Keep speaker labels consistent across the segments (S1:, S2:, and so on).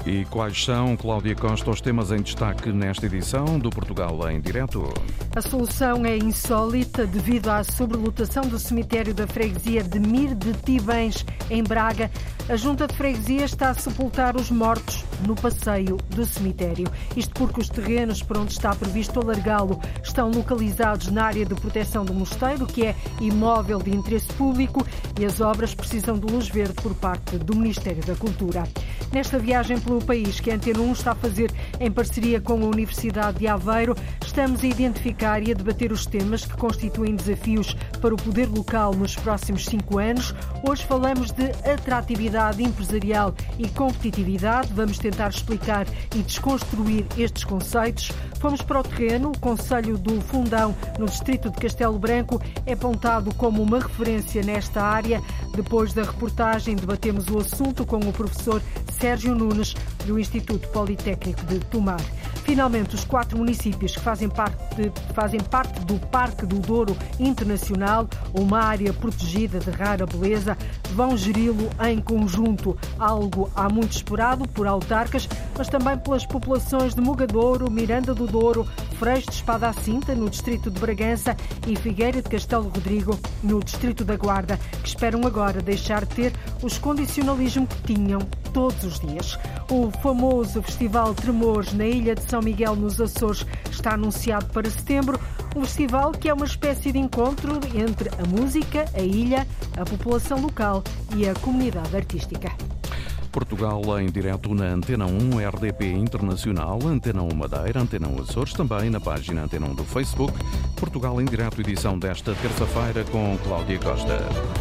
S1: E quais são, Cláudia Costa, os temas em destaque nesta edição do Portugal em Direto?
S2: A solução é insólita devido à sobrelotação do cemitério da freguesia de Mir de Tibães, em Braga. A Junta de Freguesia está a sepultar os mortos no passeio do cemitério. Isto porque os terrenos por onde está previsto alargá-lo estão localizados na área de proteção do mosteiro, que é imóvel de interesse público, e as obras precisam de luz verde por parte do Ministério da Cultura. Nesta viagem pelo país que a Antena 1 está a fazer em parceria com a Universidade de Aveiro, estamos a identificar e a debater os temas que constituem desafios para o poder local nos próximos 5 anos. Hoje falamos de atratividade empresarial e competitividade. Vamos tentar explicar e desconstruir estes conceitos. Fomos para o terreno. O Concelho do Fundão, no distrito de Castelo Branco, é apontado como uma referência nesta área. Depois da reportagem, debatemos o assunto com o professor Sérgio Nunes, do Instituto Politécnico de Tomar. Finalmente, os 4 municípios que fazem parte do Parque do Douro Internacional, uma área protegida de rara beleza, vão geri-lo em conjunto, algo há muito esperado por autarcas, mas também pelas populações de Mogadouro, Miranda do Douro, Freixo de Espada à Cinta, no distrito de Bragança, e Figueira de Castelo Rodrigo, no distrito da Guarda, que esperam agora deixar de ter os condicionalismo que tinham todos os dias. O famoso Festival Tremores na Ilha de São Miguel, nos Açores, está anunciado para setembro. Um festival que é uma espécie de encontro entre a música, a ilha, a população local e a comunidade artística.
S1: Portugal em Direto na Antena 1, RDP Internacional, Antena 1 Madeira, Antena 1 Açores, também na página Antena 1 do Facebook. Portugal em Direto, edição desta terça-feira, com Cláudia Costa.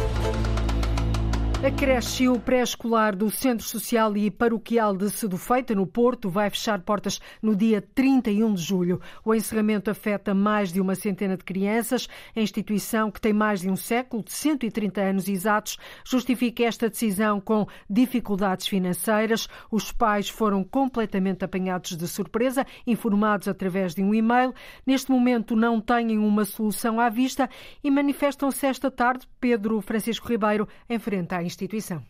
S2: A creche e o pré-escolar do Centro Social e Paroquial de Sedufeita, no Porto, vai fechar portas no dia 31 de julho. O encerramento afeta mais de uma centena de crianças. A instituição, que tem mais de um século, de 130 anos exatos, justifica esta decisão com dificuldades financeiras. Os pais foram completamente apanhados de surpresa, informados através de um e-mail. Neste momento não têm uma solução à vista e manifestam-se esta tarde. Pedro Francisco Ribeiro enfrenta a instituição.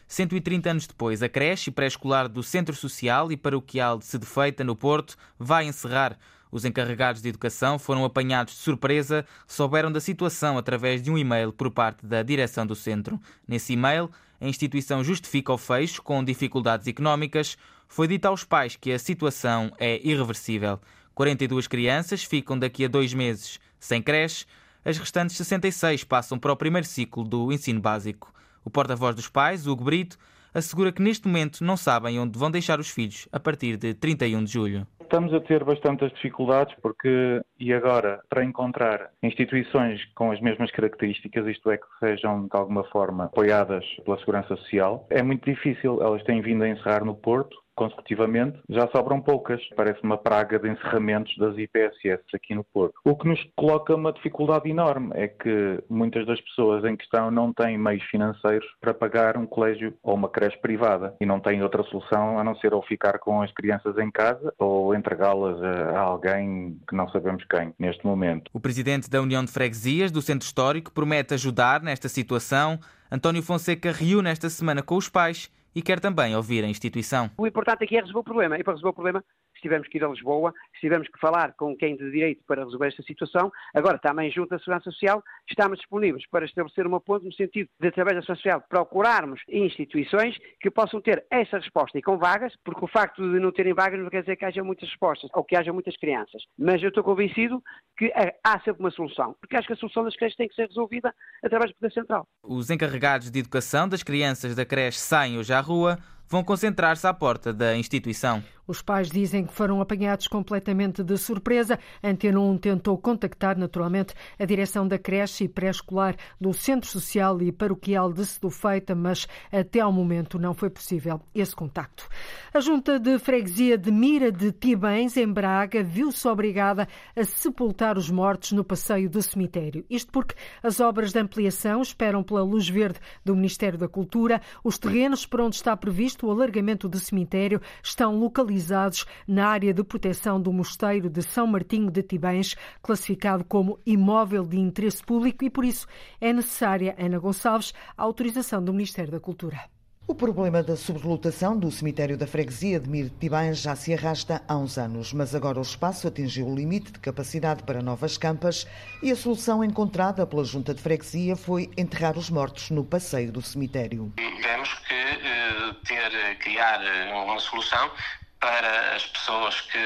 S3: 130 anos depois, a creche e pré-escolar do Centro Social e Paroquial de Sedufeita, no Porto, vai encerrar. Os encarregados de educação foram apanhados de surpresa, souberam da situação através de um e-mail por parte da direção do centro. Nesse e-mail, a instituição justifica o fecho com dificuldades económicas. Foi dito aos pais que a situação é irreversível. 42 crianças ficam daqui a 2 meses sem creche. As restantes 66 passam para o primeiro ciclo do ensino básico. O porta-voz dos pais, Hugo Brito, assegura que neste momento não sabem onde vão deixar os filhos a partir de 31 de julho.
S4: Estamos a ter bastantes dificuldades porque, e agora, para encontrar instituições com as mesmas características, isto é, que sejam de alguma forma apoiadas pela Segurança Social, é muito difícil. Elas têm vindo a encerrar no Porto consecutivamente, já sobram poucas. Parece uma praga de encerramentos das IPSS aqui no Porto. O que nos coloca uma dificuldade enorme é que muitas das pessoas em questão não têm meios financeiros para pagar um colégio ou uma creche privada e não têm outra solução a não ser ou ficar com as crianças em casa ou entregá-las a alguém que não sabemos quem neste momento.
S3: O presidente da União de Freguesias do Centro Histórico promete ajudar nesta situação. António Fonseca reúne esta semana com os pais e quer também ouvir a instituição.
S5: O importante aqui é resolver o problema. E para resolver o problema, se tivermos que ir a Lisboa, se tivermos que falar com quem de direito para resolver esta situação, agora também junto à Segurança Social, estamos disponíveis para estabelecer uma ponte no sentido de, através da Segurança Social, procurarmos instituições que possam ter essa resposta e com vagas, porque o facto de não terem vagas não quer dizer que haja muitas respostas ou que haja muitas crianças. Mas eu estou convencido que há sempre uma solução, porque acho que a solução das creches tem que ser resolvida através do Poder Central.
S3: Os encarregados de educação das crianças da creche saem hoje à rua, vão concentrar-se à porta da instituição.
S2: Os pais dizem que foram apanhados completamente de surpresa. A Antena 1 tentou contactar, naturalmente, a direção da creche e pré-escolar do Centro Social e Paroquial de Sedufeita, mas até ao momento não foi possível esse contacto. A Junta de Freguesia de Mira de Tibães, em Braga, viu-se obrigada a sepultar os mortos no passeio do cemitério. Isto porque as obras de ampliação esperam pela luz verde do Ministério da Cultura. Os terrenos por onde está previsto o alargamento do cemitério estão localizados na área de proteção do Mosteiro de São Martinho de Tibães, classificado como imóvel de interesse público, e por isso é necessária, Ana Gonçalves, a autorização do Ministério da Cultura.
S6: O problema da sobrelotação do cemitério da freguesia de Mir de Tibães já se arrasta há uns anos, mas agora o espaço atingiu o limite de capacidade para novas campas e a solução encontrada pela Junta de Freguesia foi enterrar os mortos no passeio do cemitério.
S7: Tivemos que criar uma solução para as pessoas que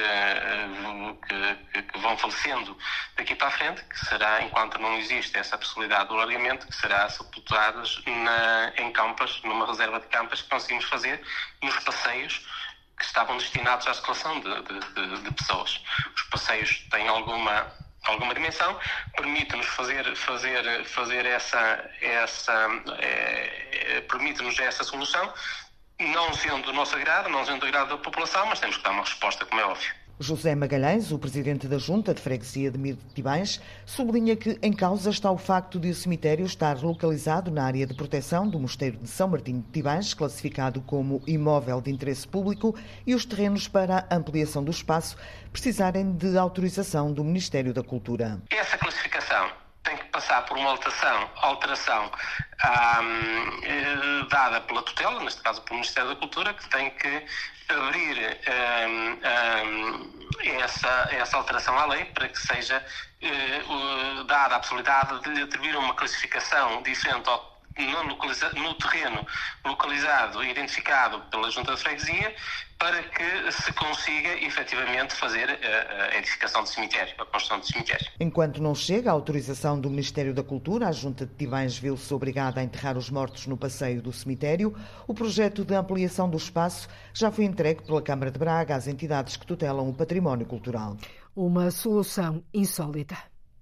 S7: vão falecendo daqui para a frente, que será, enquanto não existe essa possibilidade do alargamento, que será sepultadas em campas, numa reserva de campas que conseguimos fazer nos passeios que estavam destinados à circulação de pessoas. Os passeios têm alguma dimensão, permite-nos permite-nos essa solução, não sendo do nosso agrado, não sendo do agrado da população, mas temos que dar uma resposta, como é óbvio.
S6: José Magalhães, o presidente da Junta de Freguesia de Mir de Tibães, sublinha que em causa está o facto de o cemitério estar localizado na área de proteção do Mosteiro de São Martinho de Tibães, classificado como imóvel de interesse público, e os terrenos para a ampliação do espaço precisarem de autorização do Ministério da Cultura.
S7: Essa classificação tem que passar por uma alteração dada pela tutela, neste caso pelo Ministério da Cultura, que tem que abrir essa alteração à lei para que seja dada a possibilidade de lhe atribuir uma classificação diferente no terreno localizado e identificado pela Junta de Freguesia, para que se consiga efetivamente fazer a edificação de cemitério, a construção de cemitério.
S6: Enquanto não chega a autorização do Ministério da Cultura, a Junta de Tibães viu-se obrigada a enterrar os mortos no passeio do cemitério. O projeto de ampliação do espaço já foi entregue pela Câmara de Braga às entidades que tutelam o património cultural.
S2: Uma solução insólita.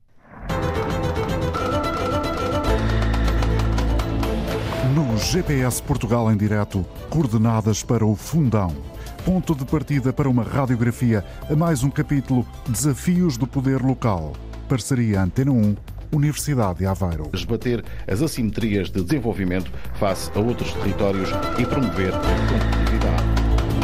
S8: No GPS Portugal em direto, coordenadas para o Fundão. Ponto de partida para uma radiografia a mais um capítulo Desafios do Poder Local. Parceria Antena 1, Universidade de Aveiro.
S1: Esbater as assimetrias de desenvolvimento face a outros territórios e promover a competitividade.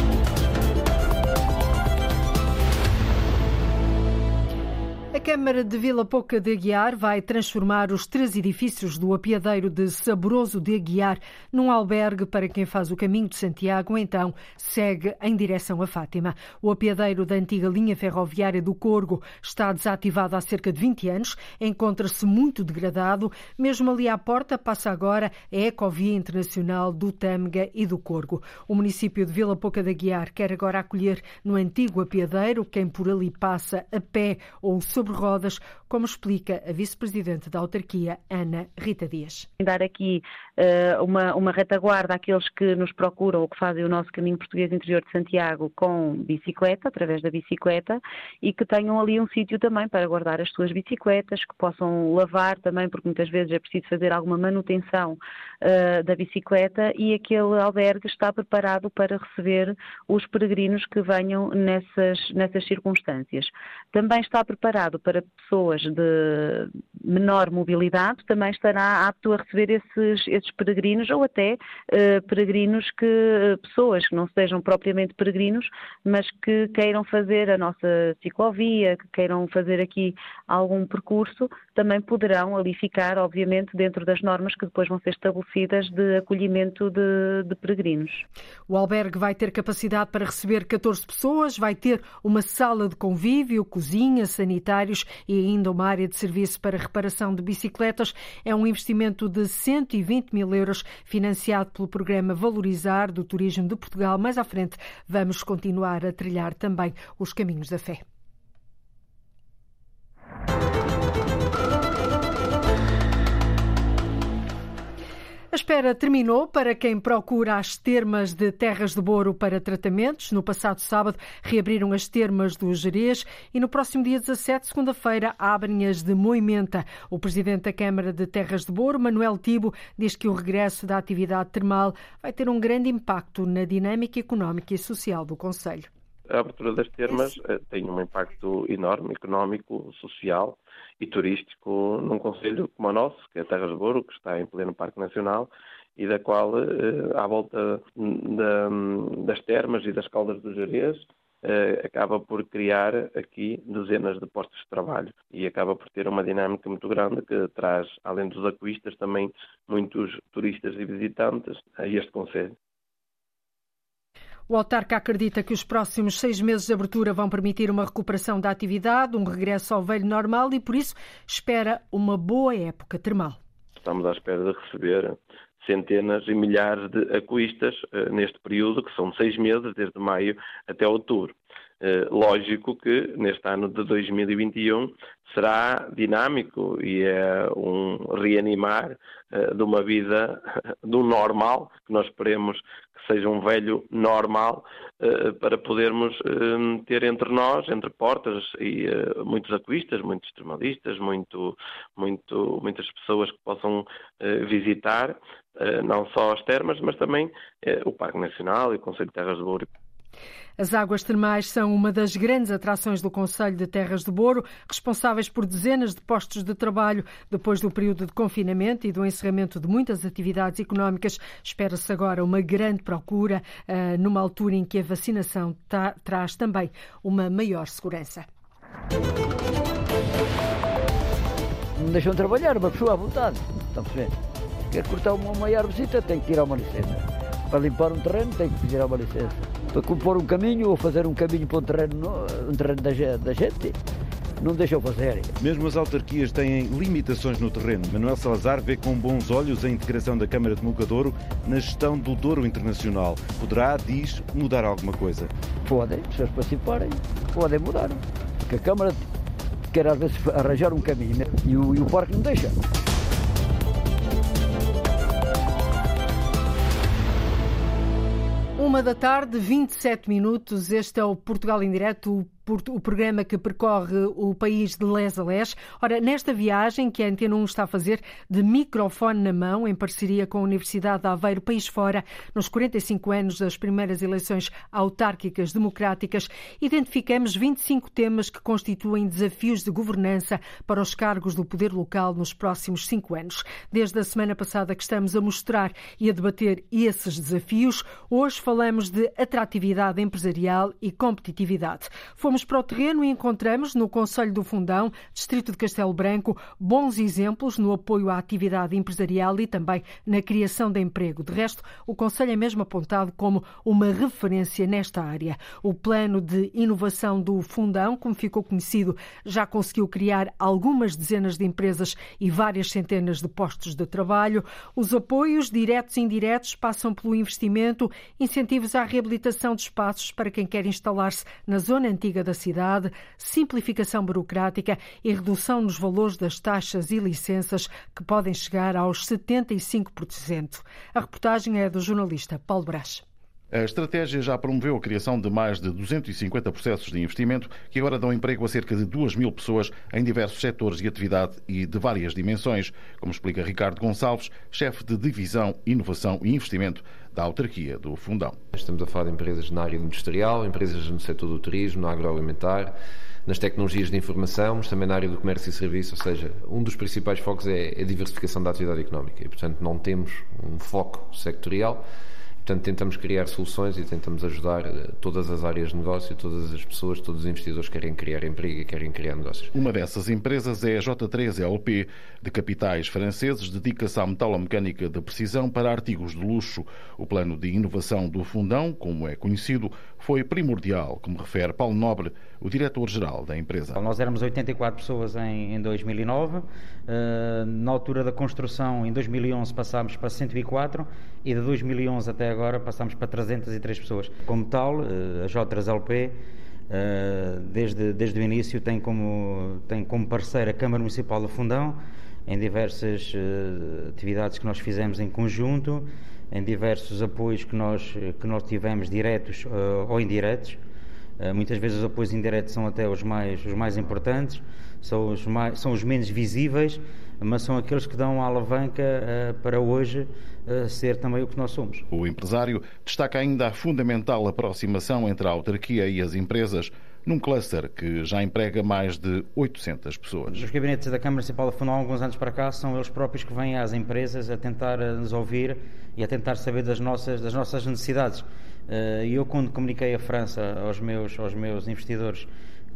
S2: A Câmara de Vila Pouca de Aguiar vai transformar os 3 edifícios do apiadeiro de Saboroso de Aguiar num albergue para quem faz o caminho de Santiago ou então segue em direção a Fátima. O apiadeiro da antiga linha ferroviária do Corgo está desativado há cerca de 20 anos, encontra-se muito degradado. Mesmo ali à porta passa agora a Ecovia Internacional do Tâmega e do Corgo. O município de Vila Pouca de Aguiar quer agora acolher no antigo apiadeiro quem por ali passa a pé ou sobre rodas, como explica a vice-presidente da autarquia, Ana Rita Dias.
S9: Dar aqui uma retaguarda àqueles que nos procuram ou que fazem o nosso caminho português interior de Santiago com bicicleta, através da bicicleta, e que tenham ali um sítio também para guardar as suas bicicletas, que possam lavar também, porque muitas vezes é preciso fazer alguma manutenção da bicicleta, e aquele albergue está preparado para receber os peregrinos que venham nessas circunstâncias. Também está preparado para pessoas de menor mobilidade, também estará apto a receber esses peregrinos, ou até pessoas que não sejam propriamente peregrinos, mas que queiram fazer a nossa ciclovia, que queiram fazer aqui algum percurso, também poderão ali ficar, obviamente, dentro das normas que depois vão ser estabelecidas de acolhimento de peregrinos.
S2: O albergue vai ter capacidade para receber 14 pessoas, vai ter uma sala de convívio, cozinha, sanitários e ainda uma área de serviço para reparação de bicicletas. É um investimento de 120 mil euros financiado pelo programa Valorizar do Turismo de Portugal. Mais à frente vamos continuar a trilhar também os caminhos da fé. A espera terminou para quem procura as termas de Terras de Boro para tratamentos. No passado sábado reabriram as termas do Gerês e no próximo dia 17, segunda-feira, abrem as de Moimenta. O presidente da Câmara de Terras de Boro, Manuel Tibo, diz que o regresso da atividade termal vai ter um grande impacto na dinâmica económica e social do concelho.
S10: A abertura das termas tem um impacto enorme, económico, social e turístico num concelho como o nosso, que é Terras de Boro, que está em pleno Parque Nacional e da qual, à volta das termas e das caldas do Gerês, acaba por criar aqui dezenas de postos de trabalho e acaba por ter uma dinâmica muito grande que traz, além dos aquistas, também muitos turistas e visitantes a este concelho.
S2: O autarca acredita que os próximos 6 meses de abertura vão permitir uma recuperação da atividade, um regresso ao velho normal e, por isso, espera uma boa época termal.
S10: Estamos à espera de receber centenas e milhares de aquistas neste período, que são 6 meses, desde maio até outubro. Lógico que neste ano de 2021 será dinâmico e é um reanimar de uma vida do normal, que nós esperemos que seja um velho normal, para podermos ter entre nós, entre portas, e muitos aquistas, muitos termalistas, muitas pessoas que possam visitar não só as termas, mas também o Parque Nacional e o Concelho de Terras de Douro.
S2: As águas termais são uma das grandes atrações do Concelho de Terras de Douro, responsáveis por dezenas de postos de trabalho. Depois do período de confinamento e do encerramento de muitas atividades económicas, espera-se agora uma grande procura, numa altura em que a vacinação traz também uma maior segurança.
S11: Não deixam trabalhar, uma pessoa à vontade. Estão a perceber? Quer cortar uma maior visita, tem que tirar uma licença. Para limpar um terreno, tem que tirar uma licença. Para compor um caminho ou fazer um caminho para um terreno da gente, não deixam fazer.
S12: Mesmo as autarquias têm limitações no terreno. Manuel Salazar vê com bons olhos a integração da Câmara de Mogadouro na gestão do Douro Internacional. Poderá, diz, mudar alguma coisa?
S11: Podem, se eles participarem, podem mudar. Porque a Câmara quer às vezes arranjar um caminho e o Parque não deixa.
S2: 1h, 27 minutos. Este é o Portugal em Direto, o programa que percorre o país de les a les. Ora, nesta viagem que a Antena 1 está a fazer de microfone na mão, em parceria com a Universidade de Aveiro, país fora, nos 45 anos das primeiras eleições autárquicas democráticas, identificamos 25 temas que constituem desafios de governança para os cargos do poder local nos próximos 5 anos. Desde a semana passada que estamos a mostrar e a debater esses desafios, hoje falamos de atratividade empresarial e competitividade. Fomos para o terreno e encontramos no Concelho do Fundão, distrito de Castelo Branco, bons exemplos no apoio à atividade empresarial e também na criação de emprego. De resto, o Concelho é mesmo apontado como uma referência nesta área. O plano de inovação do Fundão, como ficou conhecido, já conseguiu criar algumas dezenas de empresas e várias centenas de postos de trabalho. Os apoios diretos e indiretos passam pelo investimento, incentivos à reabilitação de espaços para quem quer instalar-se na zona antiga da cidade, simplificação burocrática e redução nos valores das taxas e licenças, que podem chegar aos 75%. A reportagem é do jornalista Paulo Brás.
S13: A estratégia já promoveu a criação de mais de 250 processos de investimento que agora dão emprego a cerca de 2.000 pessoas em diversos setores de atividade e de várias dimensões, como explica Ricardo Gonçalves, chefe de Divisão Inovação e Investimento da autarquia do Fundão.
S14: Estamos a falar de empresas na área industrial, empresas no setor do turismo, no agroalimentar, nas tecnologias de informação, mas também na área do comércio e serviço, ou seja, um dos principais focos é a diversificação da atividade económica e, portanto, não temos um foco sectorial. Portanto, tentamos criar soluções e tentamos ajudar todas as áreas de negócio, todas as pessoas, todos os investidores que querem criar emprego e querem criar negócios.
S13: Uma dessas empresas é a J3 LP, de capitais franceses, dedica-se à metalomecânica de precisão para artigos de luxo. O plano de inovação do Fundão, como é conhecido, foi primordial, como refere Paulo Nobre, o diretor-geral da empresa.
S15: Nós éramos 84 pessoas em 2009, na altura da construção, em 2011, passámos para 104 e de 2011 até agora passámos para 303 pessoas. Como tal, a J3LP, desde o início, tem como parceira a Câmara Municipal do Fundão, em diversas atividades que nós fizemos em conjunto, em diversos apoios que nós tivemos, diretos ou indiretos. Muitas vezes os apoios indiretos são até os mais importantes, são os menos visíveis, mas são aqueles que dão a alavanca para hoje ser também o que nós somos.
S13: O empresário destaca ainda a fundamental aproximação entre a autarquia e as empresas, num cluster que já emprega mais de 800 pessoas.
S15: Os gabinetes da Câmara Municipal do Fundão, há alguns anos para cá, são eles próprios que vêm às empresas a tentar nos ouvir e a tentar saber das nossas necessidades. E eu, quando comuniquei a França aos meus investidores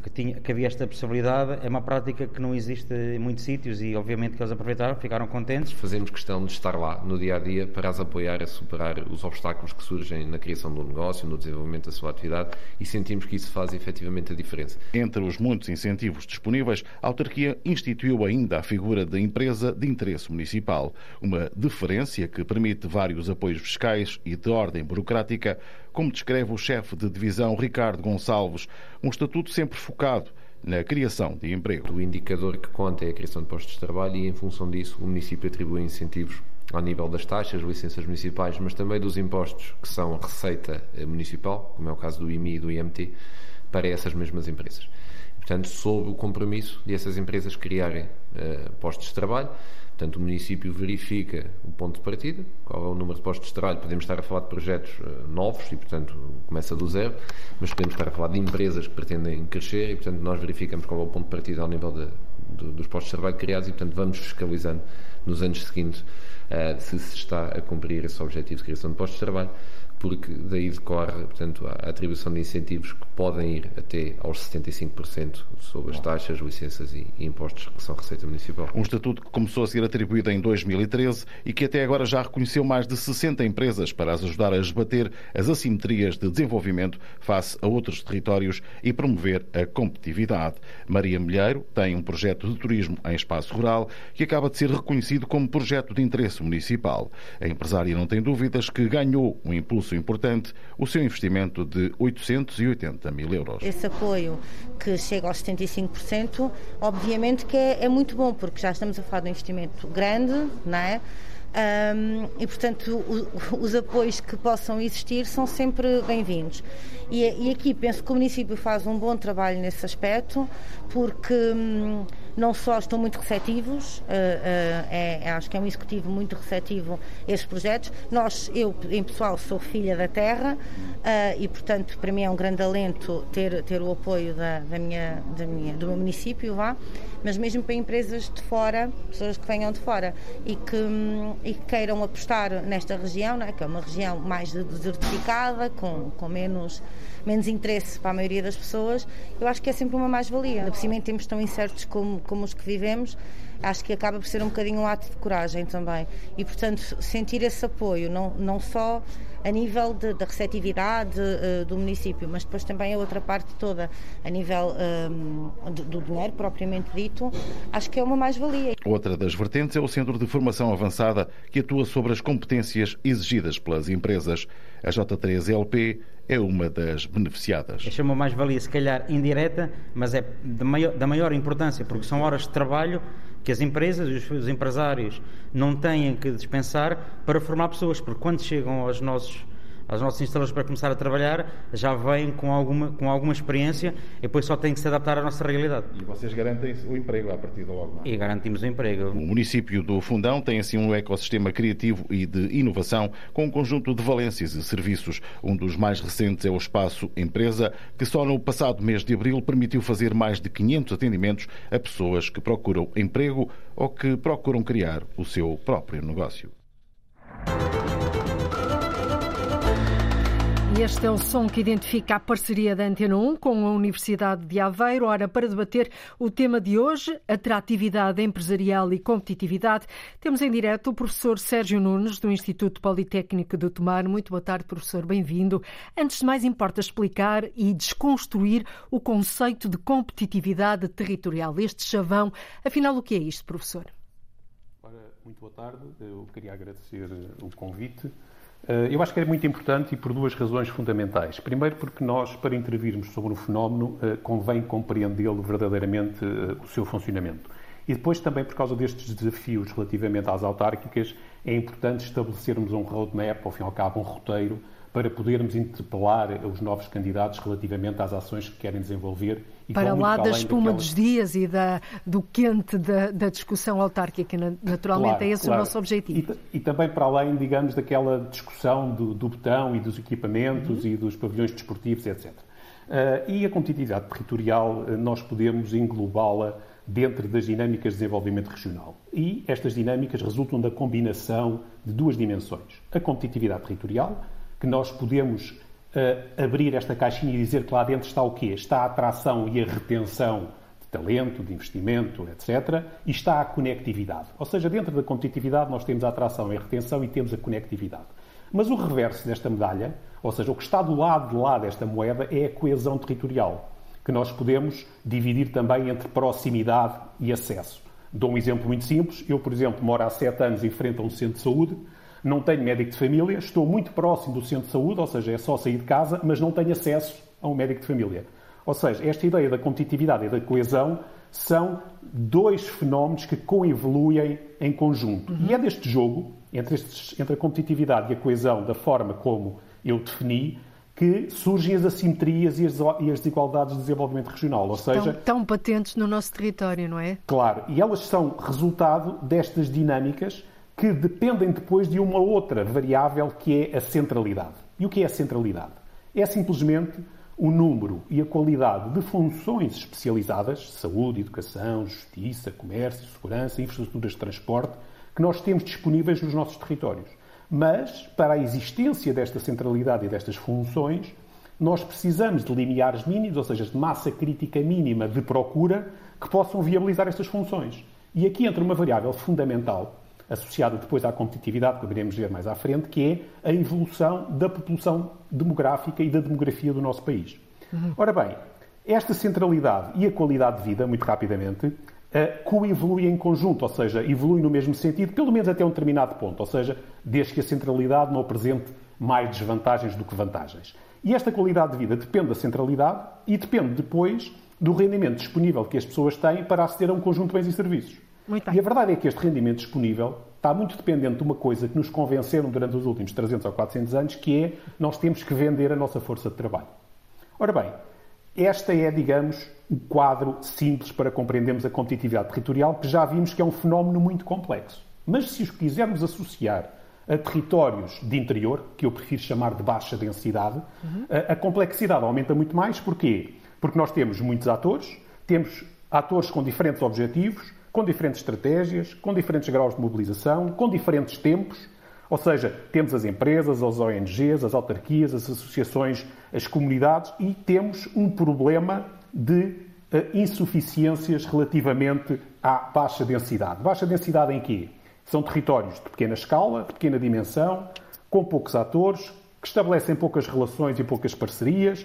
S15: que havia esta possibilidade. É uma prática que não existe em muitos sítios e obviamente que eles aproveitaram, ficaram contentes.
S14: Fazemos questão de estar lá no dia-a-dia para as apoiar a superar os obstáculos que surgem na criação do negócio, no desenvolvimento da sua atividade, e sentimos que isso faz efetivamente a diferença.
S13: Entre os muitos incentivos disponíveis, a autarquia instituiu ainda a figura da empresa de interesse municipal, uma deferência que permite vários apoios fiscais e de ordem burocrática, como descreve o chefe de divisão Ricardo Gonçalves, um estatuto sempre focado na criação de emprego.
S14: O indicador que conta é a criação de postos de trabalho e, em função disso, o município atribui incentivos ao nível das taxas, licenças municipais, mas também dos impostos que são a receita municipal, como é o caso do IMI e do IMT, para essas mesmas empresas. Portanto, sob o compromisso de essas empresas criarem postos de trabalho. Portanto, o município verifica o ponto de partida, qual é o número de postos de trabalho. Podemos estar a falar de projetos novos e, portanto, começa do zero, mas podemos estar a falar de empresas que pretendem crescer e, portanto, nós verificamos qual é o ponto de partida ao nível dos postos de trabalho criados e, portanto, vamos fiscalizando nos anos seguintes se está a cumprir esse objetivo de criação de postos de trabalho, porque daí decorre, portanto, a atribuição de incentivos que podem ir até aos 75% sobre as taxas, licenças e impostos que são receita municipal.
S13: Um estatuto que começou a ser atribuído em 2013 e que até agora já reconheceu mais de 60 empresas para as ajudar a esbater as assimetrias de desenvolvimento face a outros territórios e promover a competitividade. Maria Milheiro tem um projeto de turismo em espaço rural que acaba de ser reconhecido como projeto de interesse municipal. A empresária não tem dúvidas que ganhou um impulso importante, o seu investimento de 880 mil euros.
S16: Esse apoio que chega aos 75%, obviamente que é muito bom, porque já estamos a falar de um investimento grande, não é? E, portanto, os apoios que possam existir são sempre bem-vindos. E aqui penso que o município faz um bom trabalho nesse aspecto, porque não só estão muito receptivos, acho que é um executivo muito receptivo a estes projetos. Eu, em pessoal, sou filha da terra e, portanto, para mim é um grande alento ter o apoio do meu município, mas mesmo para empresas de fora, pessoas que venham de fora e que queiram apostar nesta região, não é? Que é uma região mais desertificada, com menos interesse para a maioria das pessoas, eu acho que é sempre uma mais-valia. Por cima, em tempos tão incertos como os que vivemos, acho que acaba por ser um bocadinho um ato de coragem também. E, portanto, sentir esse apoio, não só a nível da receptividade do município, mas depois também a outra parte toda, a nível do dinheiro propriamente dito, acho que é uma mais-valia.
S13: Outra das vertentes é o Centro de Formação Avançada, que atua sobre as competências exigidas pelas empresas. A J3LP é uma das beneficiadas.
S15: Esta é uma mais-valia, se calhar indireta, mas é da maior importância, porque são horas de trabalho que as empresas e os empresários não têm que dispensar para formar pessoas, porque quando chegam aos nossos instaladores para começar a trabalhar, já vêm com alguma experiência e depois só têm que se adaptar à nossa realidade.
S13: E vocês garantem o emprego à partida logo mais?
S15: E garantimos o emprego.
S13: O município do Fundão tem assim um ecossistema criativo e de inovação com um conjunto de valências e serviços. Um dos mais recentes é o Espaço Empresa, que só no passado mês de abril permitiu fazer mais de 500 atendimentos a pessoas que procuram emprego ou que procuram criar o seu próprio negócio.
S2: Este é o som que identifica a parceria da Antena 1 com a Universidade de Aveiro. Ora, para debater o tema de hoje, atratividade empresarial e competitividade, temos em direto o professor Sérgio Nunes, do Instituto Politécnico de Tomar. Muito boa tarde, professor, bem-vindo. Antes de mais, importa explicar e desconstruir o conceito de competitividade territorial, este chavão. Afinal, o que é isto, professor?
S17: Muito boa tarde. Eu queria agradecer o convite. Eu acho que é muito importante e por duas razões fundamentais. Primeiro, porque nós, para intervirmos sobre o fenómeno, convém compreendê-lo verdadeiramente, o seu funcionamento. E depois também, por causa destes desafios relativamente às autárquicas, é importante estabelecermos um roadmap, ao fim e ao cabo um roteiro, para podermos interpelar os novos candidatos relativamente às ações que querem desenvolver. E
S2: para lá da espuma dos dias e do quente da discussão autárquica, naturalmente claro, é esse o nosso objetivo.
S17: E também para além, digamos, daquela discussão do botão e dos equipamentos e dos pavilhões desportivos, etc. E a competitividade territorial, nós podemos englobá-la dentro das dinâmicas de desenvolvimento regional. E estas dinâmicas resultam da combinação de duas dimensões. A competitividade territorial, que nós podemos abrir esta caixinha e dizer que lá dentro está o quê? Está a atração e a retenção de talento, de investimento, etc. E está a conectividade. Ou seja, dentro da competitividade nós temos a atração e a retenção e temos a conectividade. Mas o reverso desta medalha, ou seja, o que está do lado de lá desta moeda, é a coesão territorial, que nós podemos dividir também entre proximidade e acesso. Dou um exemplo muito simples. Eu, por exemplo, moro há 7 anos em frente a um centro de saúde, não tenho médico de família, estou muito próximo do centro de saúde, ou seja, é só sair de casa, mas não tenho acesso a um médico de família. Ou seja, esta ideia da competitividade e da coesão são 2 fenómenos que coevoluem em conjunto. E é deste jogo, entre a competitividade e a coesão, da forma como eu defini, que surgem as assimetrias e as desigualdades de desenvolvimento regional. Ou seja,
S2: tão patentes no nosso território, não é?
S17: Claro, e elas são resultado destas dinâmicas que dependem depois de uma outra variável, que é a centralidade. E o que é a centralidade? É simplesmente o número e a qualidade de funções especializadas, saúde, educação, justiça, comércio, segurança, infraestruturas de transporte, que nós temos disponíveis nos nossos territórios. Mas, para a existência desta centralidade e destas funções, nós precisamos de limiares mínimos, ou seja, de massa crítica mínima de procura, que possam viabilizar estas funções. E aqui entra uma variável fundamental, associada depois à competitividade, que poderemos ver mais à frente, que é a evolução da população demográfica e da demografia do nosso país. Ora bem, esta centralidade e a qualidade de vida, muito rapidamente, coevoluem em conjunto, ou seja, evoluem no mesmo sentido, pelo menos até um determinado ponto, ou seja, desde que a centralidade não apresente mais desvantagens do que vantagens. E esta qualidade de vida depende da centralidade e depende depois do rendimento disponível que as pessoas têm para aceder a um conjunto de bens e serviços. E a verdade é que este rendimento disponível está muito dependente de uma coisa que nos convenceram durante os últimos 300 ou 400 anos, que é nós temos que vender a nossa força de trabalho. Ora bem, esta é, digamos, o quadro simples para compreendermos a competitividade territorial, que já vimos que é um fenómeno muito complexo. Mas se os quisermos associar a territórios de interior, que eu prefiro chamar de baixa densidade, a complexidade aumenta muito mais. Porquê? Porque nós temos muitos atores com diferentes objetivos, com diferentes estratégias, com diferentes graus de mobilização, com diferentes tempos. Ou seja, temos as empresas, as ONGs, as autarquias, as associações, as comunidades, e temos um problema de insuficiências relativamente à baixa densidade. Baixa densidade em quê? São territórios de pequena escala, de pequena dimensão, com poucos atores, que estabelecem poucas relações e poucas parcerias,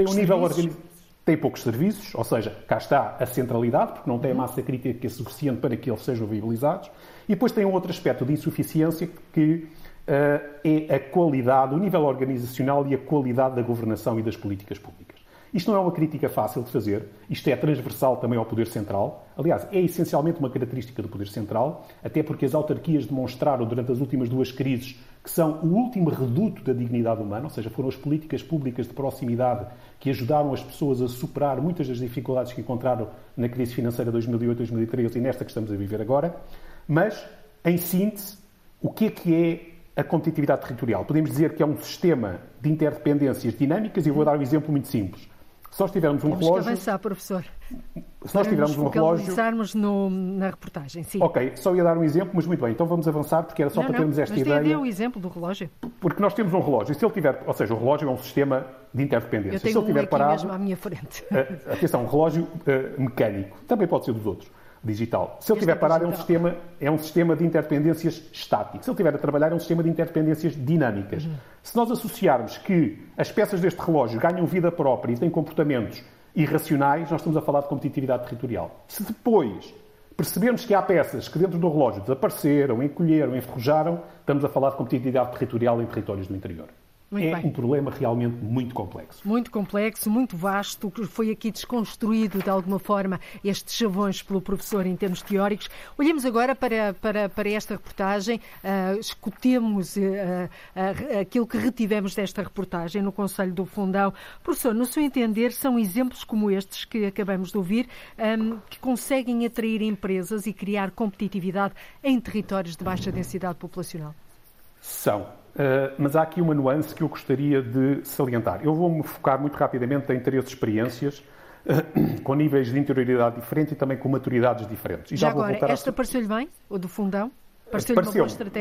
S17: têm poucos serviços, ou seja, cá está a centralidade, porque não tem a massa crítica suficiente para que eles sejam viabilizados. E depois tem um outro aspecto de insuficiência, que é a qualidade, o nível organizacional e a qualidade da governação e das políticas públicas. Isto não é uma crítica fácil de fazer, isto é transversal também ao Poder Central. Aliás, é essencialmente uma característica do Poder Central, até porque as autarquias demonstraram durante as últimas 2 crises que são o último reduto da dignidade humana, ou seja, foram as políticas públicas de proximidade que ajudaram as pessoas a superar muitas das dificuldades que encontraram na crise financeira de 2008-2013 e nesta que estamos a viver agora. Mas, em síntese, o que é a competitividade territorial? Podemos dizer que é um sistema de interdependências dinâmicas, e eu vou dar um exemplo muito simples. Se nós tivermos um relógio...
S2: Temos que avançar, professor.
S17: Se nós tivermos um relógio...
S2: na reportagem, sim.
S17: Ok, só ia dar um exemplo, mas muito bem. Então vamos avançar, porque era só para termos esta ideia.
S2: Mas dê o exemplo do relógio.
S17: Porque nós temos um relógio, e se ele tiver... Ou seja, o relógio é um sistema de interdependência.
S2: Eu tenho
S17: se ele tiver parado,
S2: mesmo à minha frente.
S17: Atenção, um relógio mecânico. Também pode ser dos outros. Digital. Se ele estiver parado, é um sistema de interdependências estático. Se ele estiver a trabalhar, é um sistema de interdependências dinâmicas. Se nós associarmos que as peças deste relógio ganham vida própria e têm comportamentos irracionais, nós estamos a falar de competitividade territorial. Se depois percebermos que há peças que dentro do relógio desapareceram, encolheram, enferrujaram, estamos a falar de competitividade territorial em territórios do interior. Um problema realmente muito complexo.
S2: Muito complexo, muito vasto, que foi aqui desconstruído de alguma forma estes chavões pelo professor em termos teóricos. Olhemos agora para esta reportagem, escutemos aquilo que retivemos desta reportagem no Conselho do Fundão. Professor, no seu entender, são exemplos como estes que acabamos de ouvir que conseguem atrair empresas e criar competitividade em territórios de baixa densidade populacional?
S17: São. Mas há aqui uma nuance que eu gostaria de salientar. Eu vou-me focar muito rapidamente em 3 experiências com níveis de interioridade diferentes e também com maturidades diferentes. E
S2: já agora, esta pareceu-lhe bem, o do Fundão? Pareceu-lhe uma boa estratégia?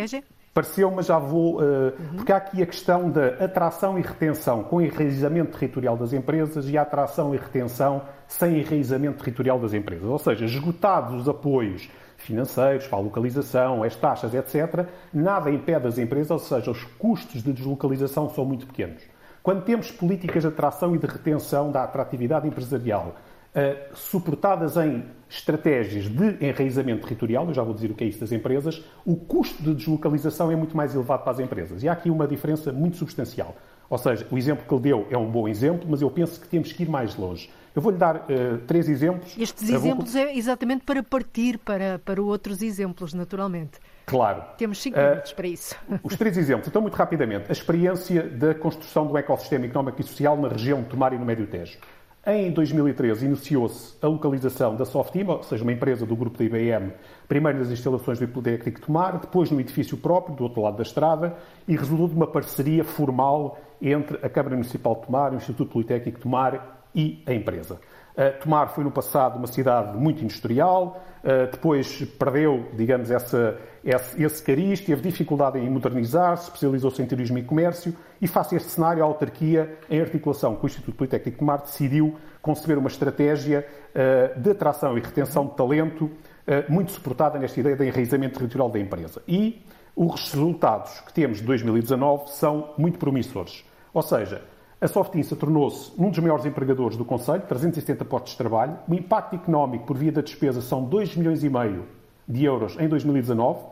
S17: Pareceu, mas já vou... Porque há aqui a questão da atração e retenção com enraizamento territorial das empresas e a atração e retenção sem enraizamento territorial das empresas. Ou seja, esgotados os apoios financeiros, para a localização, as taxas, etc., nada impede as empresas, ou seja, os custos de deslocalização são muito pequenos. Quando temos políticas de atração e de retenção da atratividade empresarial suportadas em estratégias de enraizamento territorial, eu já vou dizer o que é isso das empresas, o custo de deslocalização é muito mais elevado para as empresas. E há aqui uma diferença muito substancial. Ou seja, o exemplo que ele deu é um bom exemplo, mas eu penso que temos que ir mais longe. Eu vou-lhe dar 3 exemplos.
S2: Estes exemplos é exatamente para partir para outros exemplos, naturalmente.
S17: Claro.
S2: Temos 5 minutos para isso.
S17: Os 3 exemplos. Então, muito rapidamente. A experiência da construção do ecossistema económico e social na região de Tomar e no Médio Tejo. Em 2013, iniciou-se a localização da Softim, ou seja, uma empresa do grupo da IBM, primeiro nas instalações do Politécnico de Tomar, depois no edifício próprio, do outro lado da estrada, e resultou de uma parceria formal entre a Câmara Municipal de Tomar, o Instituto Politécnico de Tomar e a empresa. Tomar foi no passado uma cidade muito industrial, depois perdeu, digamos, esse cariz, teve dificuldade em modernizar-se, especializou-se em turismo e comércio e, face a este cenário, a autarquia, em articulação com o Instituto Politécnico de Tomar, decidiu conceber uma estratégia de atração e retenção de talento muito suportada nesta ideia de enraizamento territorial da empresa. E os resultados que temos de 2019 são muito promissores. Ou seja, a Softinsa tornou-se um dos maiores empregadores do Concelho, 370 postos de trabalho. O impacto económico por via da despesa são 2,5 milhões de euros em 2019.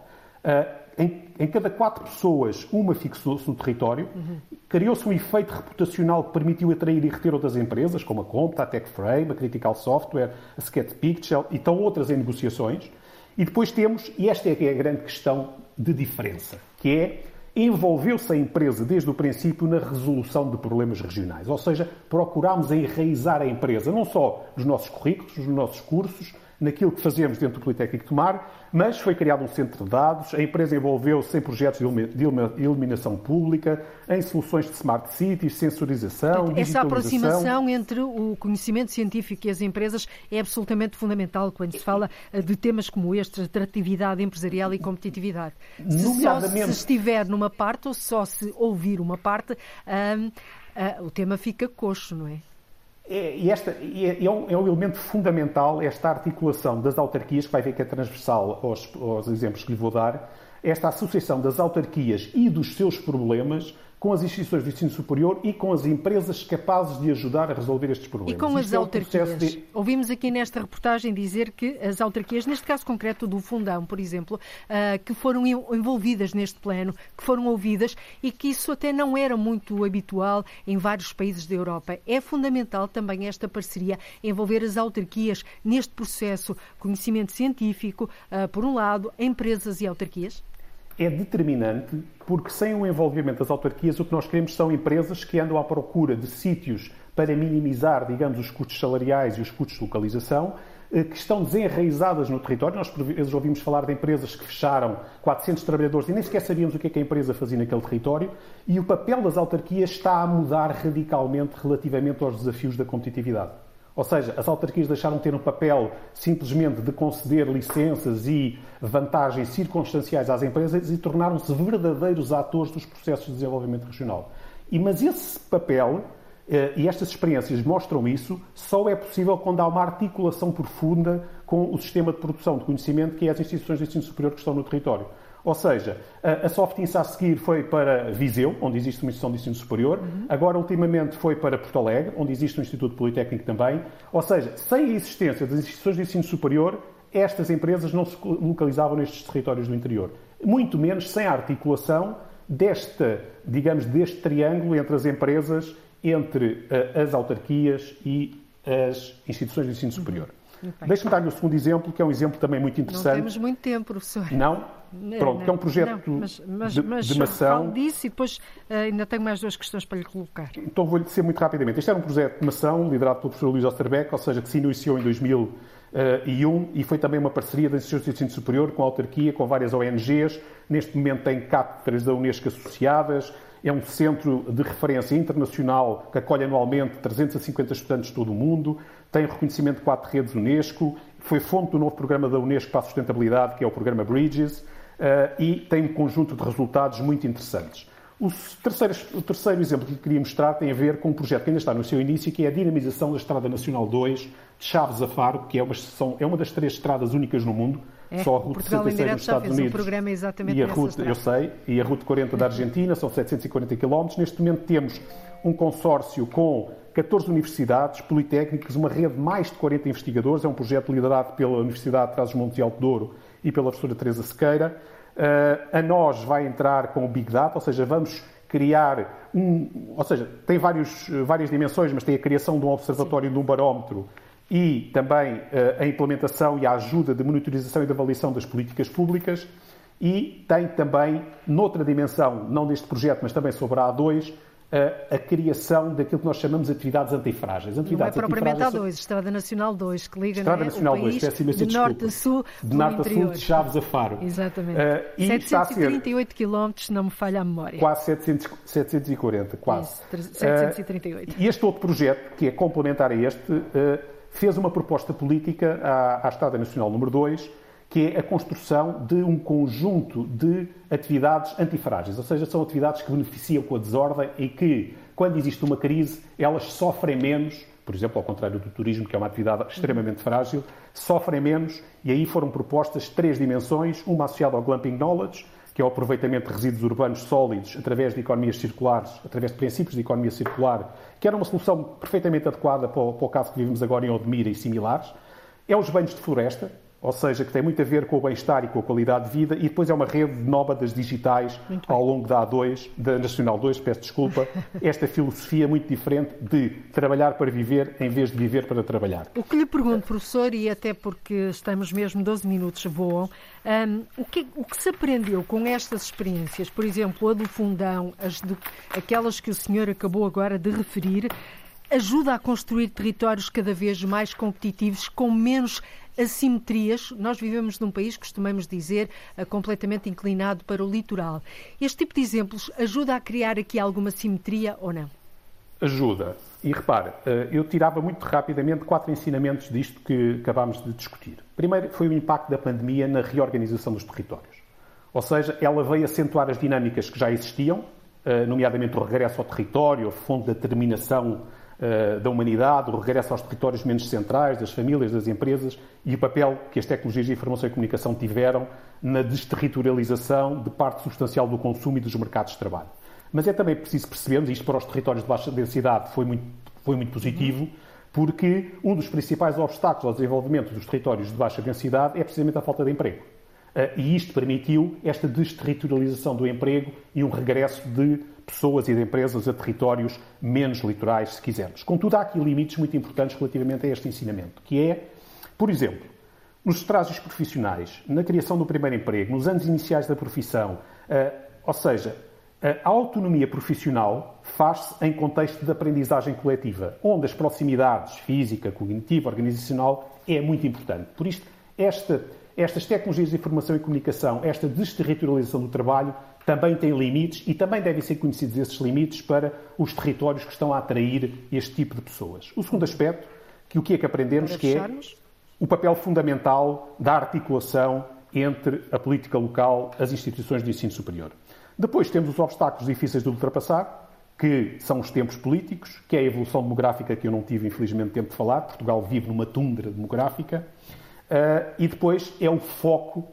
S17: Em cada 4 pessoas, uma fixou-se no território. Criou-se um efeito reputacional que permitiu atrair e reter outras empresas, como a Compta, a Techframe, a Critical Software, a Sketch Picture, e estão outras em negociações. E depois temos, e esta é que é a grande questão de diferença, que é: envolveu-se a empresa desde o princípio na resolução de problemas regionais. Ou seja, procurámos enraizar a empresa, não só nos nossos currículos, nos nossos cursos, naquilo que fazemos dentro do Politécnico de Tomar, mas foi criado um centro de dados, a empresa envolveu-se em projetos de iluminação pública, em soluções de smart cities, sensorização, digitalização.
S2: Essa aproximação entre o conhecimento científico e as empresas é absolutamente fundamental quando se fala de temas como este, atratividade empresarial e competitividade. Só se estiver numa parte ou só se ouvir uma parte, o tema fica coxo, não é?
S17: É um elemento fundamental, esta articulação das autarquias, que vai ver que é transversal aos exemplos que lhe vou dar, esta associação das autarquias e dos seus problemas com as instituições de ensino superior e com as empresas capazes de ajudar a resolver estes problemas.
S2: E com as autarquias. Ouvimos aqui nesta reportagem dizer que as autarquias, neste caso concreto do Fundão, por exemplo, que foram envolvidas neste plano, que foram ouvidas e que isso até não era muito habitual em vários países da Europa. É fundamental também esta parceria, envolver as autarquias neste processo, conhecimento científico, por um lado, empresas e autarquias?
S17: É determinante, porque sem o envolvimento das autarquias, o que nós queremos são empresas que andam à procura de sítios para minimizar, digamos, os custos salariais e os custos de localização, que estão desenraizadas no território. Nós, por vezes, ouvimos falar de empresas que fecharam 400 trabalhadores e nem sequer sabíamos o que é que a empresa fazia naquele território, e o papel das autarquias está a mudar radicalmente relativamente aos desafios da competitividade. Ou seja, as autarquias deixaram de ter um papel simplesmente de conceder licenças e vantagens circunstanciais às empresas e tornaram-se verdadeiros atores dos processos de desenvolvimento regional. Mas esse papel e estas experiências mostram isso, só é possível quando há uma articulação profunda com o sistema de produção de conhecimento, que é as instituições de ensino superior que estão no território. Ou seja, a Softinsa a seguir foi para Viseu, onde existe uma instituição de ensino superior. Agora, ultimamente, foi para Porto Alegre, onde existe um Instituto Politécnico também. Ou seja, sem a existência das instituições de ensino superior, estas empresas não se localizavam nestes territórios do interior. Muito menos sem a articulação deste triângulo entre as empresas, entre as autarquias e as instituições de ensino superior. Deixe-me dar-lhe o segundo exemplo, que é um exemplo também muito interessante.
S2: Não temos muito tempo, professor.
S17: Não? Pronto, que é um projeto de mação.
S2: Falo disso e depois ainda tenho mais 2 questões para lhe colocar.
S17: Então vou-lhe dizer muito rapidamente. Este era um projeto de mação liderado pelo professor Luís Osterbeck, ou seja, que se iniciou em 2001 e foi também uma parceria das instituições de ensino superior com a autarquia, com várias ONGs. Neste momento tem cátedras da Unesco associadas. É um centro de referência internacional que acolhe anualmente 350 estudantes de todo o mundo. Tem reconhecimento de 4 redes Unesco. Foi fonte do novo programa da Unesco para a sustentabilidade, que é o programa Bridges. e tem um conjunto de resultados muito interessantes. O terceiro exemplo que queria mostrar tem a ver com um projeto que ainda está no seu início, que é a dinamização da Estrada Nacional 2 de Chaves a Faro, que é uma das 3 estradas únicas no mundo. Só a Route 66 dos Estados Unidos
S2: programa exatamente
S17: e a Route, eu sei, e a Route 40 da Argentina, são 740 km. Neste momento temos um consórcio com 14 universidades politécnicas, uma rede de mais de 40 investigadores. É um projeto liderado pela Universidade de Trás-os-Montes e Alto Douro e pela professora Teresa Sequeira. A nós vai entrar com o Big Data, ou seja, vamos criar ou seja, tem várias dimensões, mas tem a criação de um observatório, de um barómetro e também a implementação e a ajuda de monitorização e de avaliação das políticas públicas, e tem também, noutra dimensão, não deste projeto, mas também sobre a A2, a criação daquilo que nós chamamos de atividades antifrágeis.
S2: Não é propriamente a A2, Estrada Nacional 2, que liga
S17: Estrada Nacional
S2: o país
S17: 2, peço-me
S2: de norte a sul,
S17: de norte a sul, de Chaves a Faro.
S2: Exatamente. 738 km, se não me falha a memória.
S17: Quase 740, quase.
S2: Isso, 738.
S17: E este outro projeto, que é complementar a este, fez uma proposta política à Estrada Nacional número 2, que é a construção de um conjunto de atividades antifrágeis, ou seja, são atividades que beneficiam com a desordem e que, quando existe uma crise, elas sofrem menos, por exemplo, ao contrário do turismo, que é uma atividade extremamente frágil, sofrem menos, e aí foram propostas 3 dimensões, uma associada ao Glamping Knowledge, que é o aproveitamento de resíduos urbanos sólidos através de economias circulares, através de princípios de economia circular, que era uma solução perfeitamente adequada para o caso que vivemos agora em Odmira e similares. É os banhos de floresta, ou seja, que tem muito a ver com o bem-estar e com a qualidade de vida, e depois é uma rede de nómadas digitais ao longo da A2, da Nacional 2, peço desculpa, esta filosofia muito diferente de trabalhar para viver em vez de viver para trabalhar.
S2: O que lhe pergunto, professor, e até porque estamos mesmo 12 minutos voam, o que se aprendeu com estas experiências, por exemplo, a do Fundão, aquelas que o senhor acabou agora de referir, ajuda a construir territórios cada vez mais competitivos, com menos assimetrias? Nós vivemos num país, costumamos dizer, completamente inclinado para o litoral. Este tipo de exemplos ajuda a criar aqui alguma simetria ou não?
S17: Ajuda. E repare, eu tirava muito rapidamente 4 ensinamentos disto que acabámos de discutir. Primeiro foi o impacto da pandemia na reorganização dos territórios. Ou seja, ela veio acentuar as dinâmicas que já existiam, nomeadamente o regresso ao território, a fonte da determinação da humanidade, o regresso aos territórios menos centrais, das famílias, das empresas, e o papel que as tecnologias de informação e comunicação tiveram na desterritorialização de parte substancial do consumo e dos mercados de trabalho. Mas é também preciso percebermos, isto para os territórios de baixa densidade foi muito positivo, porque um dos principais obstáculos ao desenvolvimento dos territórios de baixa densidade é precisamente a falta de emprego. E isto permitiu esta desterritorialização do emprego e um regresso de pessoas e de empresas a territórios menos litorais, se quisermos. Contudo, há aqui limites muito importantes relativamente a este ensinamento, que é, por exemplo, nos estágios profissionais, na criação do primeiro emprego, nos anos iniciais da profissão, ou seja, a autonomia profissional faz-se em contexto de aprendizagem coletiva, onde as proximidades física, cognitiva, organizacional é muito importante. Por isto, estas tecnologias de informação e comunicação, esta desterritorialização do trabalho, também têm limites e também devem ser conhecidos esses limites para os territórios que estão a atrair este tipo de pessoas. O segundo aspecto, o que é que aprendemos, que é o papel fundamental da articulação entre a política local, as instituições de ensino superior. Depois temos os obstáculos difíceis de ultrapassar, que são os tempos políticos, que é a evolução demográfica, que eu não tive, infelizmente, tempo de falar. Portugal vive numa tundra demográfica. E depois é o foco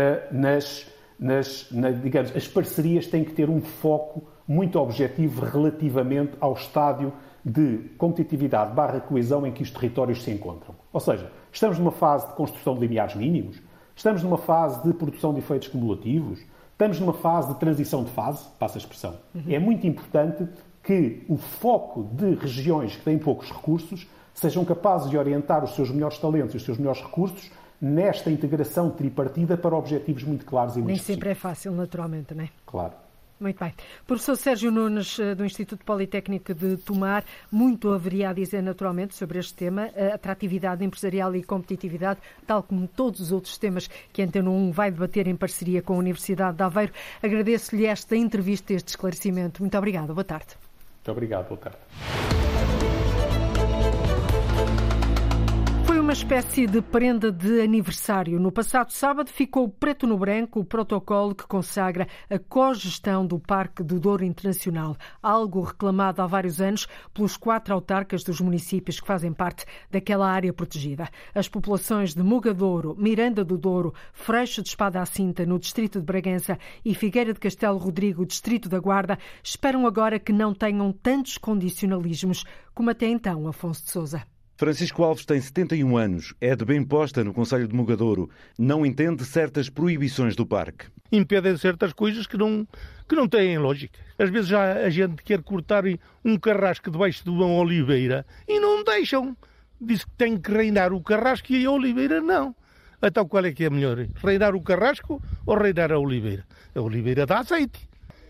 S17: digamos, as parcerias têm que ter um foco muito objetivo relativamente ao estádio de competitividade / coesão em que os territórios se encontram. Ou seja, estamos numa fase de construção de limiares mínimos, estamos numa fase de produção de efeitos cumulativos, estamos numa fase de transição de fase, passa a expressão. É muito importante que o foco de regiões que têm poucos recursos sejam capazes de orientar os seus melhores talentos e os seus melhores recursos nesta integração tripartida para objetivos muito claros e muito
S2: Nem sempre é fácil, naturalmente, não é?
S17: Claro.
S2: Muito bem. Professor Sérgio Nunes, do Instituto Politécnico de Tomar, muito haveria a dizer, naturalmente, sobre este tema, a atratividade empresarial e competitividade, tal como todos os outros temas que a Antena 1 vai debater em parceria com a Universidade de Aveiro. Agradeço-lhe esta entrevista, este esclarecimento. Muito obrigada. Boa tarde.
S17: Muito obrigado. Boa tarde.
S2: Foi uma espécie de prenda de aniversário. No passado sábado ficou preto no branco o protocolo que consagra a cogestão do Parque do Douro Internacional, algo reclamado há vários anos pelos 4 autarcas dos municípios que fazem parte daquela área protegida. As populações de Mugadouro, Miranda do Douro, Freixo de Espada à Cinta, no distrito de Bragança, e Figueira de Castelo Rodrigo, distrito da Guarda, esperam agora que não tenham tantos condicionalismos como até então, Afonso de Sousa.
S12: Francisco Alves tem 71 anos, é de Bem-Posta, no concelho de Mugadouro. Não entende certas proibições do parque.
S18: Impedem certas coisas que não têm lógica. Às vezes já a gente quer cortar um carrasco debaixo de uma oliveira e não deixam. Diz que tem que reinar o carrasco e a oliveira não. Então qual é que é melhor? Reinar o carrasco ou reinar a oliveira? A oliveira dá azeite.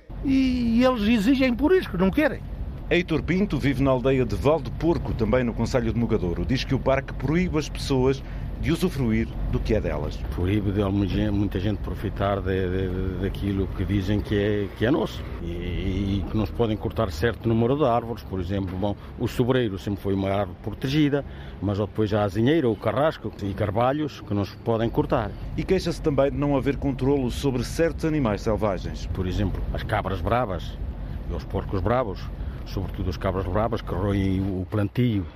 S18: E eles exigem por isso, que não querem.
S12: Heitor Pinto vive na aldeia de Val de Porco, também no concelho de Mugadouro. Diz que o parque proíbe as pessoas de usufruir do que é delas.
S18: Proíbe de muita gente profeitar daquilo que dizem que é nosso. E que nos podem cortar certo número de árvores. Por exemplo, o sobreiro sempre foi uma árvore protegida, mas depois há a azinheira, o carrasco e carvalhos que nos podem cortar.
S12: E queixa-se também de não haver controlo sobre certos animais selvagens.
S18: Por exemplo, as cabras bravas e os porcos bravos. Sobretudo as cabras bravas que roem o plantio,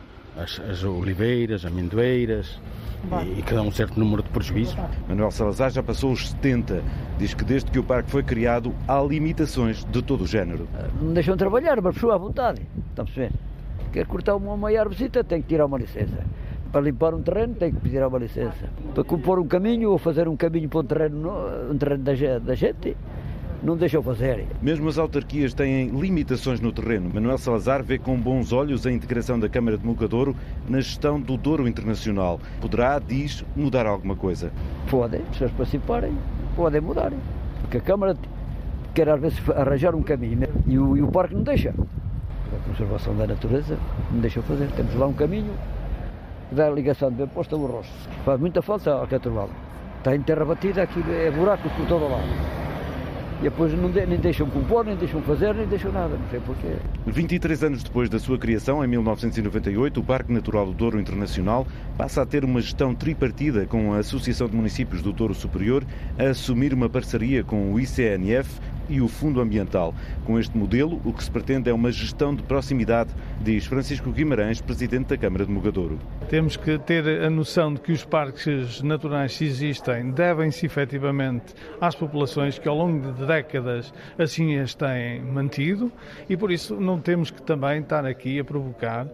S18: as oliveiras, amendoeiras e que dão um certo número de prejuízos.
S12: Manuel Salazar já passou os 70. Diz que desde que o parque foi criado há limitações de todo o género.
S11: Não deixam trabalhar, uma pessoa à vontade. Estão a perceber? Quer cortar uma árvore, tem que tirar uma licença. Para limpar um terreno tem que pedir uma licença. Para compor um caminho ou fazer um caminho para um terreno da gente, não deixam fazer.
S12: Mesmo as autarquias têm limitações no terreno. Manuel Salazar vê com bons olhos a integração da Câmara de Mugadouro na gestão do Douro Internacional. Poderá, diz, mudar alguma coisa?
S11: Podem, as pessoas participarem, podem mudar. Porque a Câmara quer às vezes arranjar um caminho e o parque não deixa. A conservação da natureza não deixa fazer. Temos lá um caminho que dá a ligação de Bem-Posta ao Rosto. Faz muita falta ao Caturval. Está em terra batida, aquilo é buracos por todo lado. E depois nem deixam compor, nem deixam fazer, nem deixam nada, não sei porquê.
S12: 23 anos depois da sua criação, em 1998, o Parque Natural do Douro Internacional passa a ter uma gestão tripartida com a Associação de Municípios do Douro Superior a assumir uma parceria com o ICNF e o Fundo Ambiental. Com este modelo, o que se pretende é uma gestão de proximidade, diz Francisco Guimarães, presidente da Câmara de Mugadouro.
S19: Temos que ter a noção de que os parques naturais, se existem, devem-se efetivamente às populações que ao longo de décadas assim as têm mantido e por isso não temos que também estar aqui a provocar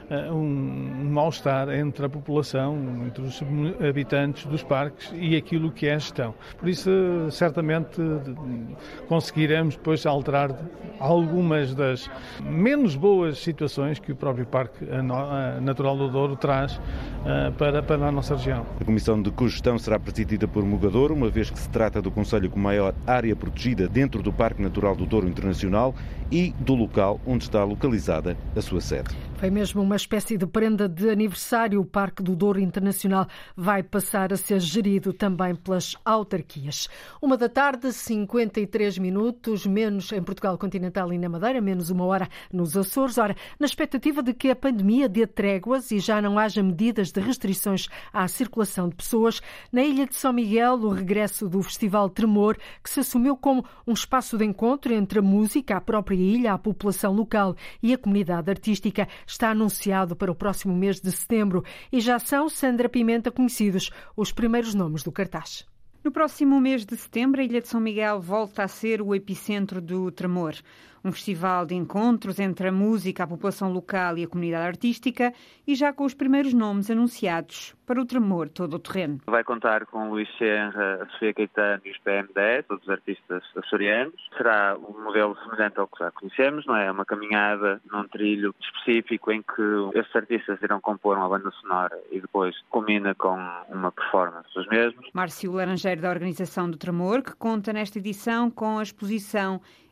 S19: um mal-estar entre a população, entre os habitantes dos parques e aquilo que é a gestão. Por isso, certamente, conseguiremos depois alterar algumas das menos boas situações que o próprio Parque Natural do Douro traz para a nossa região.
S12: A Comissão de Cogestão será presidida por Mugadouro, uma vez que se trata do concelho com maior área protegida dentro do Parque Natural do Douro Internacional e do local onde está localizada a sua sede.
S2: Foi mesmo uma espécie de prenda de aniversário. O Parque do Douro Internacional vai passar a ser gerido também pelas autarquias. 1h, 53 minutos, menos em Portugal continental e na Madeira, menos 1 hora nos Açores. Ora, na expectativa de que a pandemia dê tréguas e já não haja medidas de restrições à circulação de pessoas, na Ilha de São Miguel, o regresso do Festival Tremor, que se assumiu como um espaço de encontro entre a música, a própria ilha, a população local e a comunidade artística, está anunciado para o próximo mês de setembro e já são, Sandra Pimenta, conhecidos os primeiros nomes do cartaz.
S20: No próximo mês de setembro, a Ilha de São Miguel volta a ser o epicentro do Tremor. Um festival de encontros entre a música, a população local e a comunidade artística e já com os primeiros nomes anunciados para o Tremor todo o terreno.
S21: Vai contar com Luís Serra, a Sofia Caetano e os PM10, todos os artistas açorianos. Será um modelo semelhante ao que já conhecemos, não é? Uma caminhada num trilho específico em que esses artistas irão compor uma banda sonora e depois culmina com uma performance dos mesmos.
S20: Márcio Laranjeiro, da organização do Tremor, que conta nesta edição com a exposição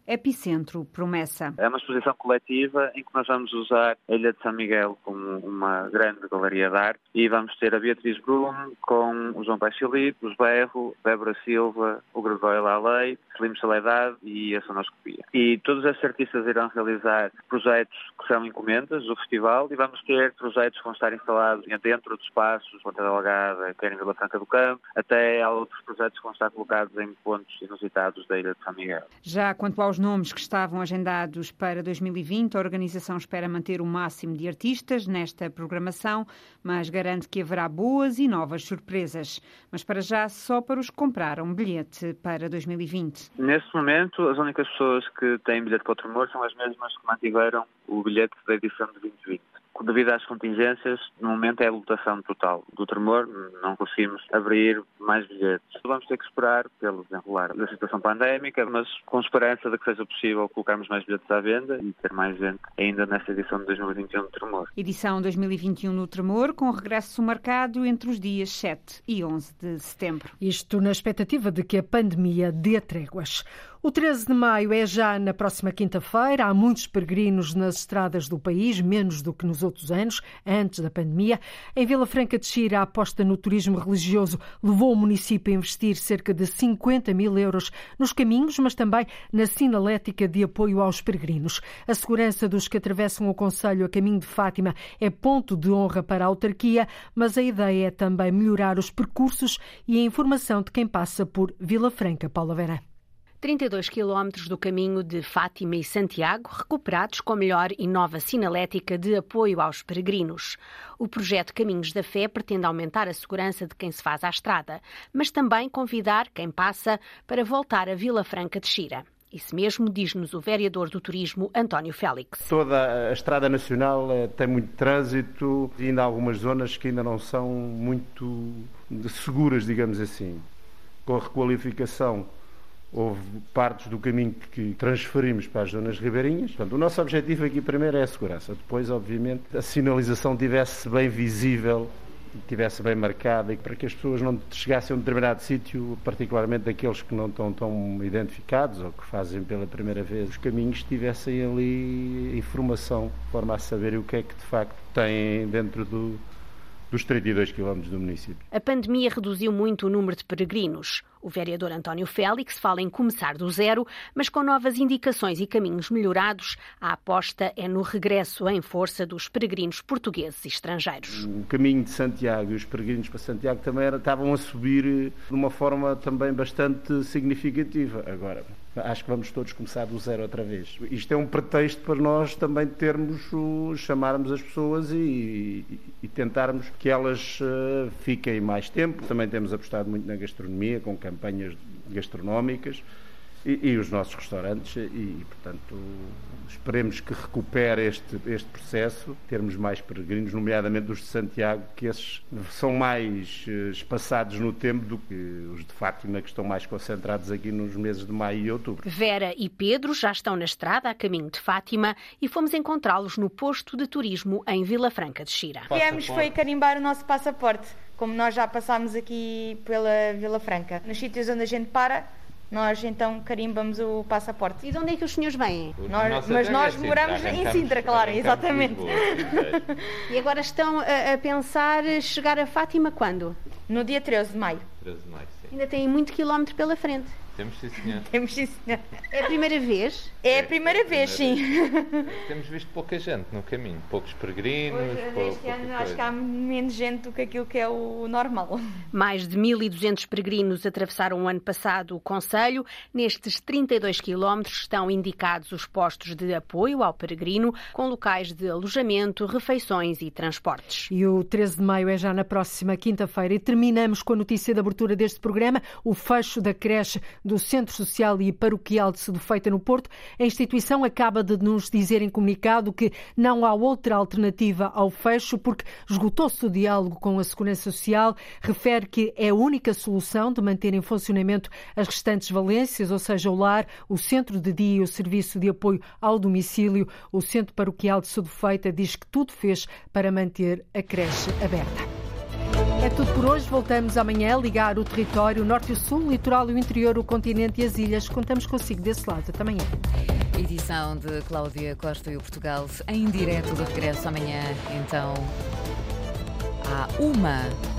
S20: Epicentro Promessa.
S21: É uma exposição coletiva em que nós vamos usar a Ilha de São Miguel como uma grande galeria de arte e vamos ter a Beatriz Brum com o João Paes Filipe, o Berro, Débora Silva, o Gregório Lalei, Selim Soledade e a Sonoscopia. E todos esses artistas irão realizar projetos que são encomendas do festival e vamos ter projetos que vão estar instalados dentro dos espaços, Ponta Delgada, quer em Vila Franca do Campo, até há outros projetos que vão estar colocados em pontos inusitados da Ilha de São Miguel.
S20: Já quanto aos nomes que estavam agendados para 2020, a organização espera manter o máximo de artistas nesta programação, mas garante que haverá boas e novas surpresas. Mas para já, só para os que compraram bilhete para 2020.
S21: Neste momento, as únicas pessoas que têm bilhete para o Tremor são as mesmas que mantiveram o bilhete da edição de 2020. Devido às contingências, no momento é a lotação total do Tremor, não conseguimos abrir mais bilhetes. Vamos ter que esperar pelo desenrolar da situação pandémica, mas com esperança de que seja possível colocarmos mais bilhetes à venda e ter mais gente ainda nesta edição de 2021 do Tremor.
S20: Edição 2021 do Tremor, com regresso marcado entre os dias 7 e 11 de setembro.
S2: Isto na expectativa de que a pandemia dê tréguas. O 13 de maio é já na próxima quinta-feira. Há muitos peregrinos nas estradas do país, menos do que nos outros anos, antes da pandemia. Em Vila Franca de Xira, a aposta no turismo religioso levou o município a investir cerca de 50 mil euros nos caminhos, mas também na sinalética de apoio aos peregrinos. A segurança dos que atravessam o concelho a caminho de Fátima é ponto de honra para a autarquia, mas a ideia é também melhorar os percursos e a informação de quem passa por Vila Franca. Paula Vera.
S4: 32 quilómetros do caminho de Fátima e Santiago, recuperados com melhor e nova sinalética de apoio aos peregrinos. O projeto Caminhos da Fé pretende aumentar a segurança de quem se faz à estrada, mas também convidar quem passa para voltar a Vila Franca de Xira. Isso mesmo diz-nos o vereador do Turismo, António Félix.
S22: Toda a estrada nacional tem muito trânsito e ainda há algumas zonas que ainda não são muito seguras, digamos assim. Com a requalificação, houve partes do caminho que transferimos para as zonas ribeirinhas. Portanto, o nosso objetivo aqui primeiro é a segurança. Depois, obviamente, a sinalização estivesse bem visível, estivesse bem marcada e para que as pessoas não chegassem a um determinado sítio, particularmente aqueles que não estão tão identificados ou que fazem pela primeira vez os caminhos, tivessem ali informação, de forma a saberem o que é que de facto têm dentro dos 32 km do município.
S4: A pandemia reduziu muito o número de peregrinos. O vereador António Félix fala em começar do zero, mas com novas indicações e caminhos melhorados, a aposta é no regresso em força dos peregrinos portugueses e estrangeiros.
S22: O caminho de Santiago e os peregrinos para Santiago também estavam a subir de uma forma também bastante significativa. Agora, acho que vamos todos começar do zero outra vez. Isto é um pretexto para nós também chamarmos as pessoas e tentarmos que elas fiquem mais tempo. Também temos apostado muito na gastronomia, com campanhas gastronómicas e os nossos restaurantes e, portanto, esperemos que recupere este processo, termos mais peregrinos, nomeadamente os de Santiago, que esses são mais espaçados no tempo do que os de Fátima, que estão mais concentrados aqui nos meses de maio e outubro.
S4: Vera e Pedro já estão na estrada a caminho de Fátima e fomos encontrá-los no posto de turismo em Vila Franca de Xira.
S23: Viemos foi carimbar o nosso passaporte, como nós já passámos aqui pela Vila Franca. Nos sítios onde a gente para, nós então carimbamos o passaporte.
S4: E de onde é que os senhores vêm?
S23: Nós moramos em Sintra, claro, exatamente.
S4: E agora estão a pensar chegar a Fátima quando?
S23: No dia 13 de maio.
S24: 13 de maio, sim.
S4: Ainda têm muito quilómetro pela frente.
S24: Temos sim, senhor.
S23: Temos sim, senhor.
S4: É a primeira vez?
S23: É a primeira vez, sim.
S24: Temos visto pouca gente no caminho, poucos peregrinos.
S23: Este ano acho que há menos gente do que aquilo que é o normal.
S4: Mais de 1.200 peregrinos atravessaram o ano passado o concelho. Nestes 32 quilómetros estão indicados os postos de apoio ao peregrino, com locais de alojamento, refeições e transportes.
S2: E o 13 de maio é já na próxima quinta-feira. E terminamos com a notícia de abertura deste programa, o fecho da creche do Centro Social e Paroquial de Sedufeita, no Porto. A instituição acaba de nos dizer em comunicado que não há outra alternativa ao fecho porque esgotou-se o diálogo com a Segurança Social. Refere que é a única solução de manter em funcionamento as restantes valências, ou seja, o lar, o centro de dia e o serviço de apoio ao domicílio. O Centro Paroquial de Sedufeita diz que tudo fez para manter a creche aberta. É tudo por hoje. Voltamos amanhã a ligar o território, o norte e o sul, o litoral e o interior, o continente e as ilhas. Contamos consigo desse lado. Até amanhã.
S3: Edição de Cláudia Costa e o Portugal em direto de regresso amanhã, então, à 1h.